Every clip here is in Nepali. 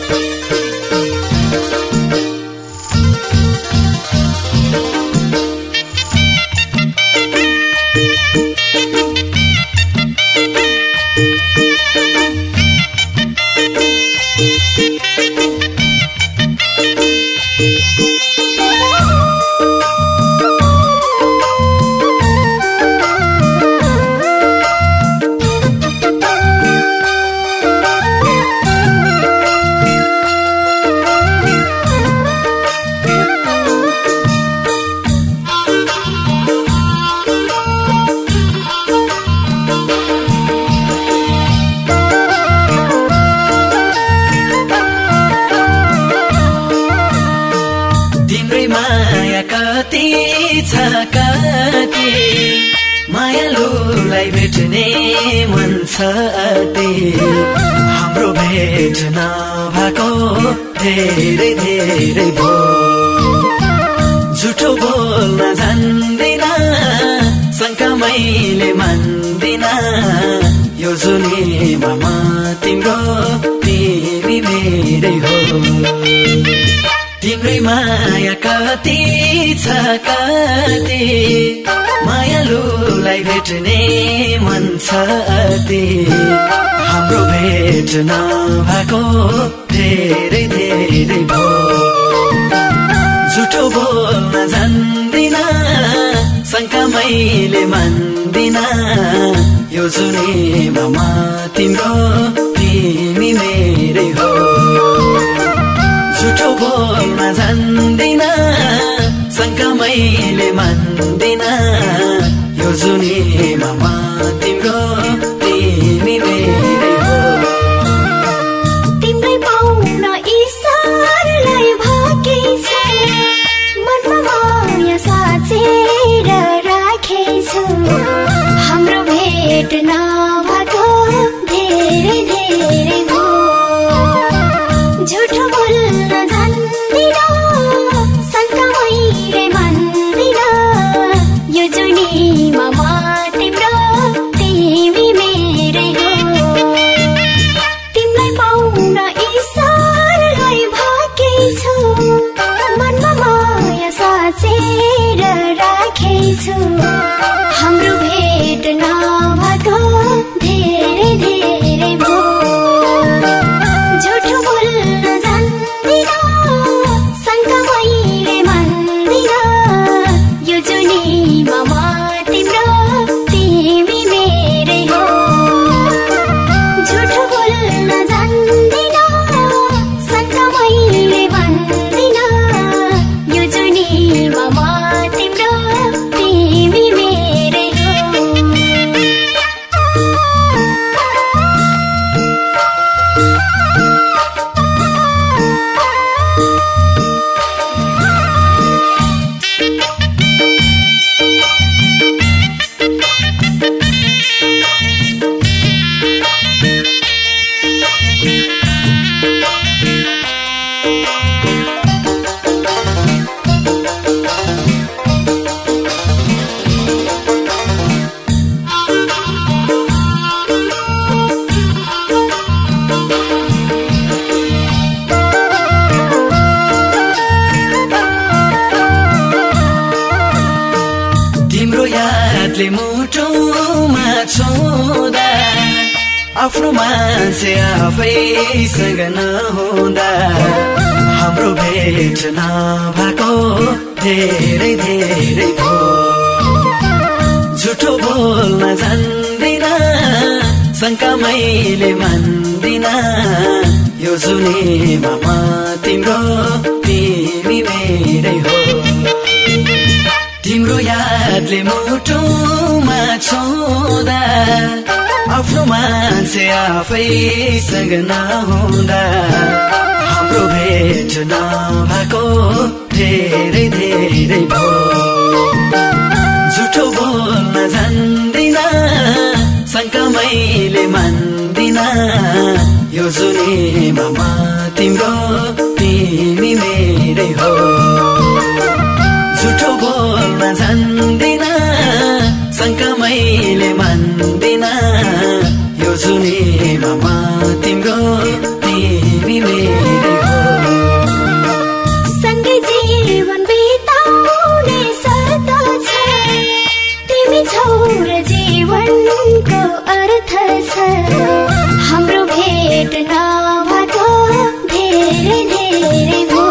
मायालुलाई भेट्ने मन छ अति हाम्रो भेट नभएको धेरै धेरै भो झुठो बोल्न जान्दिन शङ्का मैले मान्दिन यो जुनीमा म तिम्रो तिमी मेरै हो तिम्रै माया कति छ कति मायालुलाई भेट्ने मन छ अति हाम्रो भेट नभएको धेरै धेरै भो झुठो बोल्न जान्दिन शङ्का मैले मान्दिन यो जुनीमा म तिम्रो तिमी मेरै हो झुठो बोल्न जान्दिन शङ्का मैले मान्दिन यो जुनीमा म तिम्रो तिमी मेरै हो तिम्रै पाउन ईश्वरलाई भाकेछु मनमा माया साचेर राखेछु हाम्रो भेट नभएको धेरै धेरै भो झुठो बोल्न जान्दिन शङ्का मैले मान्दिन यो जुनीमा म तिम्रो तिमी मेरै हो तिमीलाई पाउन ईश्वरलाई भाकेछु मनमा माया साचेर राखेछु हाम्रो भेट नभएको धेरै धेरै भो झुठो बोल्न जान्दिन शङ्का मैले मान्दिन यो जुनीमा म तिम्रो तिमी मेरै हो झुठो बोल्न जान्दिन शङ्का मैले मान्दिन यो जुनीमा म तिम्रो तिमी मेरै हो तिम्रो यादले मुटुमा छुँदा आफ्नो मान्छे आफैसँग नहुँदा हाम्रो भेट नभएको धेरै धेरै भो झुठो बोल्न जान्दिन शङ्का मैले मान्दिन यो जुनीमा म तिम्रो तिमी मेरै हो तिम्रो यादले मुटुमा छुँदा आफ्नो मान्छे आफैसँग नहुँदा हाम्रो भेट नभएको धेरै धेरै भो झुठो बोल्न जान्दिन शङ्का मैले मान्दिन यो जुनीमा म तिम्रो तिमी मेरै हो झुठो बोल्न जान्दिन शङ्का मैले मान्दिन यो जुनीमा म तिम्रो तिमी मेरै छौर जीवनको अर्थ छ हाम्रो भेट नभएको धेरै धेरै भो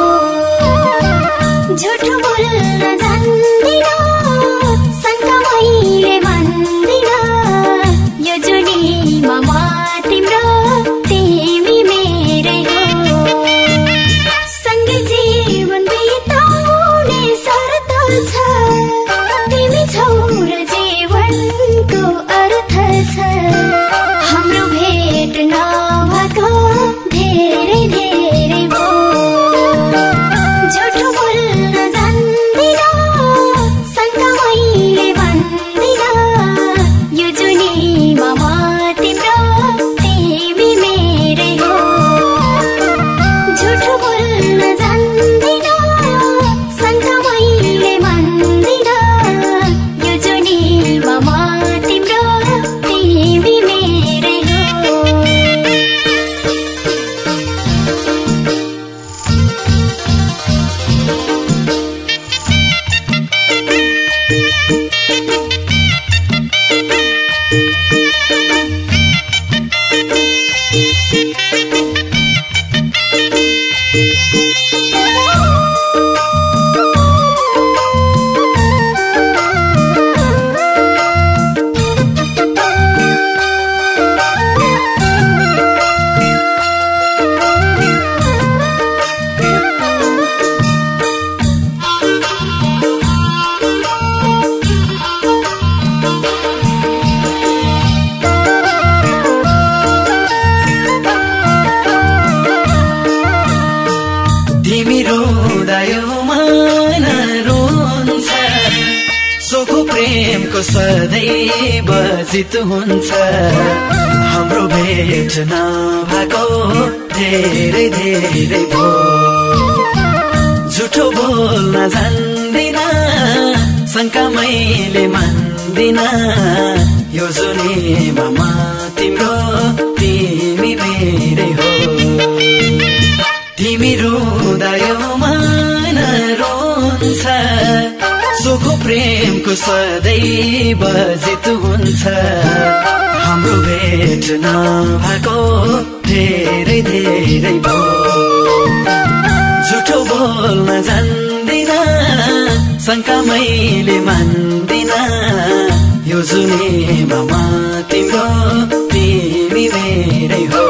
झुट बोल्न जान्दिन शङ्का मैले मान्दिन यो जुनीमा म तिम्रो तिमी मेरै हो सँगै जीवन बिताउने शर्त छ तिमी छौर जीवनको अर्थ छ हाम्रो भेट नभएको धेरै धेरै भो झुट बोल्न जान्दिन शङ्का मैले मान्दिन यो जुनीमा म तिम्रो तिमी मेरै हो झुट बोल्न जान्दिन शङ्का मैले मान्दिन यो जुनीमा म तिम्रो तिमी मेरै हो तिमी रुँदा यो मन रुन्छ सोखो प्रेमको सदैव जित हुन्छ हाम्रो भेट नभएको धेरै धेरै भो झुठो बोल्न जान्दिन शङ्का मैले मान्दिन यो जुनीमा म तिम्रो तिमी मेरै हो तिमी रुँदा यो मन रुन्छ सोखो प्रेमको सदैव जित हुन्छ हाम्रो भेट नभएको धेरै धेरै भो झुठो बोल्न जान्दिन शङ्का मैले मान्दिन यो जुनीमा म तिम्रो तिमी मेरै हो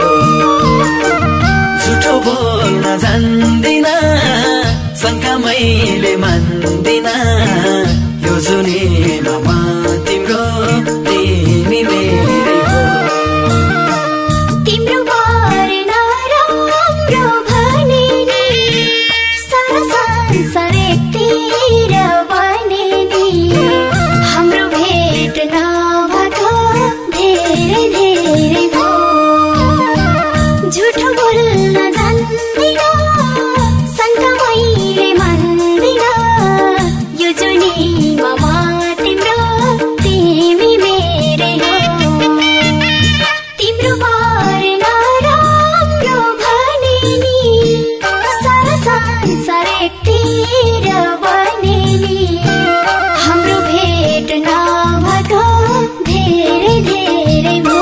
झुठो बोल्न जान्दिन शङ्का मैले मान्दिन यो जुनीमा म तिम्रो तिमी मेरै हो तिम्रो बारे नराम्रो भने नि सारा संसार एकतिर बने नि हाम्रो भेट नभएको धेरै धेरै भो झुट बोल्न जान्दिन शङ्का मैले मान्दिन यो जुनीमा म तिम्रो तिमी मेरै हो तिम्रो बारे नराम्रो भने नि सारा संसार एकतिर बने नि हाम्रो भेट नभएको धेरै धेरै भो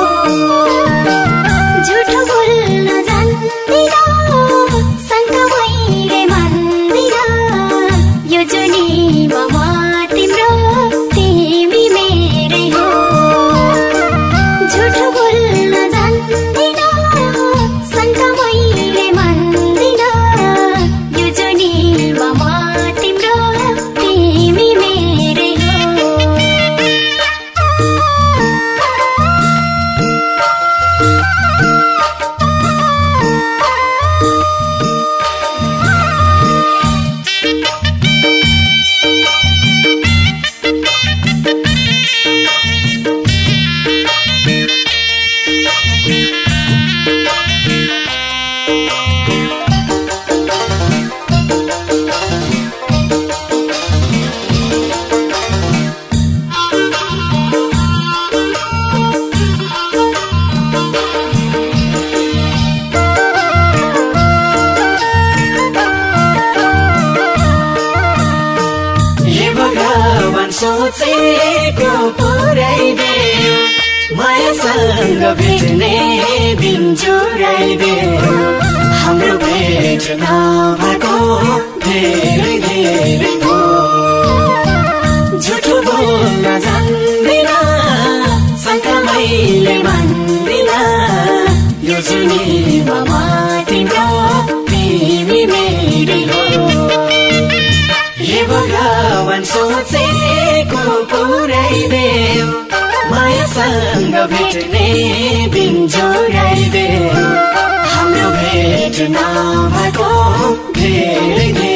झुट बोल्न जान्दिन शङ्का मैले मान्दिन यो जुनीमा म तिम्रो तिमी मेरै हो झुट बोल्न जान्दिन शङ्का मैले मान्दिन यो जुनीमा म तिम्रो तिमी मेरै हो सोचेको पुर्याइदेऊ मायासँग भेट्ने दिन जोडाइदेऊ हाम्रो भेट नभएको धेरै धेरै हो झुठो बोल्न जान्दिन शङ्का मैले मान्दिन यो जुनीमा तिम्रो तिमी मेरी हो हे भगवान सोचेको पुर्याइदेऊ मायासँग भेट्ने दिन जोडाइदेऊ हाम्रो भेट नभएको धेरै